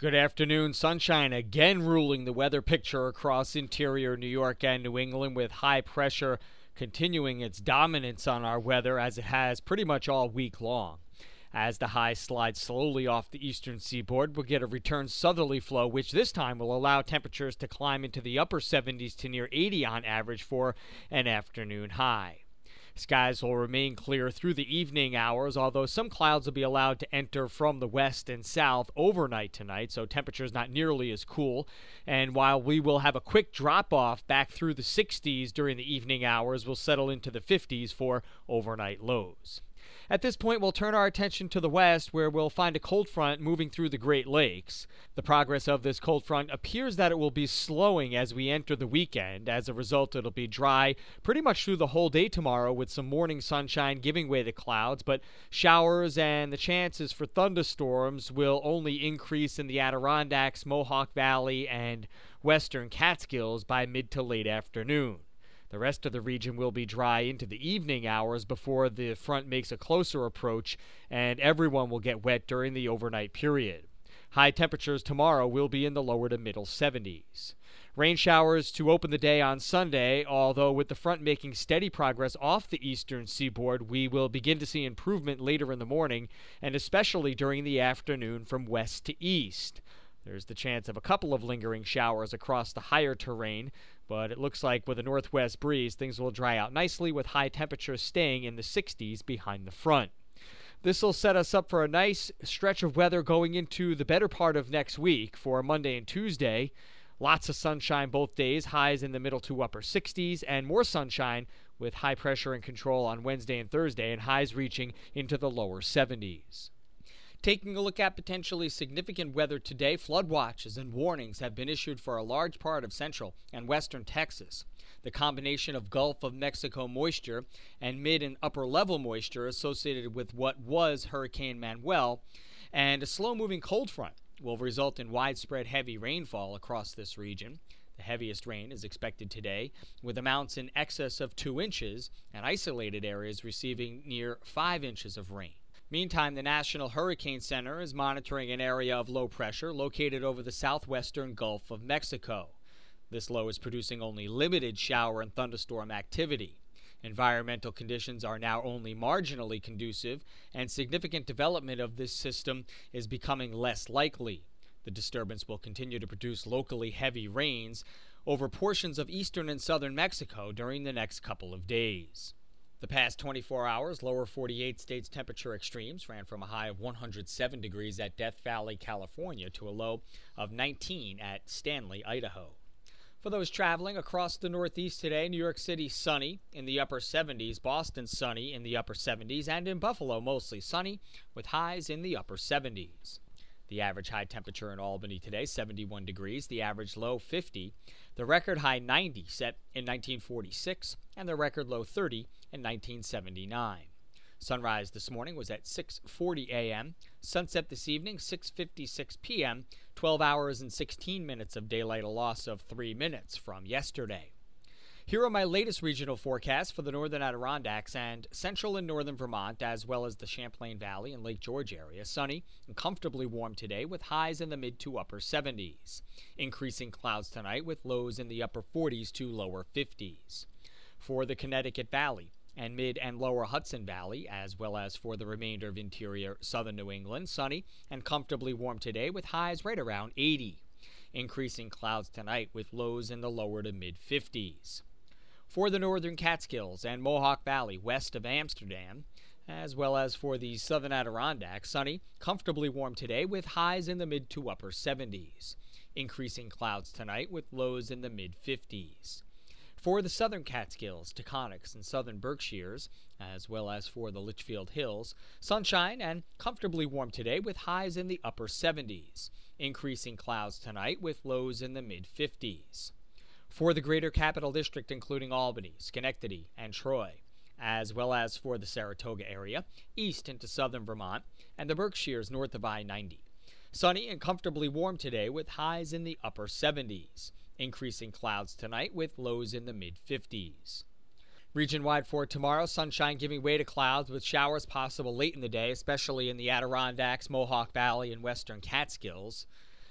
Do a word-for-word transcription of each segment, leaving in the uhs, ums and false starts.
Good afternoon. Sunshine again ruling the weather picture across interior New York and New England, with high pressure continuing its dominance on our weather as it has pretty much all week long. As the high slides slowly off the eastern seaboard, we'll get a return southerly flow, which this time will allow temperatures to climb into the upper seventies to near eighty on average for an afternoon high. Skies will remain clear through the evening hours, although some clouds will be allowed to enter from the west and south overnight tonight, so temperatures not nearly as cool. And while we will have a quick drop-off back through the sixties during the evening hours, we'll settle into the fifties for overnight lows. At this point, we'll turn our attention to the west, where we'll find a cold front moving through the Great Lakes. The progress of this cold front appears that it will be slowing as we enter the weekend. As a result, it'll be dry pretty much through the whole day tomorrow, with some morning sunshine giving way to clouds, but showers and the chances for thunderstorms will only increase in the Adirondacks, Mohawk Valley, and western Catskills by mid to late afternoon. The rest of the region will be dry into the evening hours before the front makes a closer approach, and everyone will get wet during the overnight period. High temperatures tomorrow will be in the lower to middle seventies. Rain showers to open the day on Sunday, although with the front making steady progress off the eastern seaboard, we will begin to see improvement later in the morning, and especially during the afternoon from west to east. There's the chance of a couple of lingering showers across the higher terrain, but it looks like with a northwest breeze, things will dry out nicely, with high temperatures staying in the sixties behind the front. This will set us up for a nice stretch of weather going into the better part of next week for Monday and Tuesday. Lots of sunshine both days, highs in the middle to upper sixties, and more sunshine with high pressure and control on Wednesday and Thursday, and highs reaching into the lower seventies. Taking a look at potentially significant weather today, flood watches and warnings have been issued for a large part of central and western Texas. The combination of Gulf of Mexico moisture and mid and upper level moisture associated with what was Hurricane Manuel and a slow-moving cold front will result in widespread heavy rainfall across this region. The heaviest rain is expected today, with amounts in excess of two inches and isolated areas receiving near five inches of rain. Meantime, the National Hurricane Center is monitoring an area of low pressure located over the southwestern Gulf of Mexico. This low is producing only limited shower and thunderstorm activity. Environmental conditions are now only marginally conducive, and significant development of this system is becoming less likely. The disturbance will continue to produce locally heavy rains over portions of eastern and southern Mexico during the next couple of days. The past twenty-four hours, lower forty-eight states temperature extremes ran from a high of one hundred seven degrees at Death Valley, California, to a low of nineteen at Stanley, Idaho. For those traveling across the Northeast today, New York City sunny in the upper seventies, Boston sunny in the upper seventies, and in Buffalo mostly sunny with highs in the upper seventies. The average high temperature in Albany today, seventy-one degrees, the average low fifty, the record high ninety set in nineteen forty-six, and the record low thirty in nineteen seventy-nine. Sunrise this morning was at six forty a m, sunset this evening six fifty-six p m, twelve hours and sixteen minutes of daylight, a loss of three minutes from yesterday. Here are my latest regional forecasts for the northern Adirondacks and central and northern Vermont, as well as the Champlain Valley and Lake George area. Sunny and comfortably warm today with highs in the mid to upper seventies. Increasing clouds tonight with lows in the upper forties to lower fifties. For the Connecticut Valley and mid and lower Hudson Valley, as well as for the remainder of interior southern New England, sunny and comfortably warm today with highs right around eighty. Increasing clouds tonight with lows in the lower to mid fifties. For the northern Catskills and Mohawk Valley west of Amsterdam, as well as for the southern Adirondacks, sunny, comfortably warm today with highs in the mid to upper seventies. Increasing clouds tonight with lows in the mid fifties. For the southern Catskills, Taconics, and southern Berkshires, as well as for the Litchfield Hills, sunshine and comfortably warm today with highs in the upper seventies. Increasing clouds tonight with lows in the mid fifties. For the greater capital district, including Albany, Schenectady, and Troy, as well as for the Saratoga area, east into southern Vermont, and the Berkshires north of I ninety. Sunny and comfortably warm today with highs in the upper seventies. Increasing clouds tonight with lows in the mid fifties. Region-wide for tomorrow, sunshine giving way to clouds with showers possible late in the day, especially in the Adirondacks, Mohawk Valley, and western Catskills.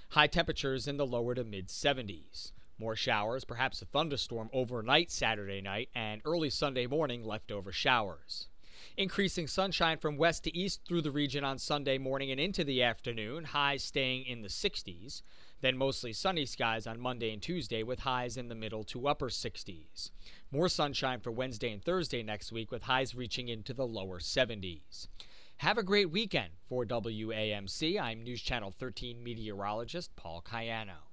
High temperatures in the lower to mid seventies. More showers, perhaps a thunderstorm overnight Saturday night, and early Sunday morning leftover showers. Increasing sunshine from west to east through the region on Sunday morning and into the afternoon, highs staying in the sixties. Then mostly sunny skies on Monday and Tuesday with highs in the middle to upper sixties. More sunshine for Wednesday and Thursday next week with highs reaching into the lower seventies. Have a great weekend. For W A M C, I'm News Channel thirteen meteorologist Paul Cayano.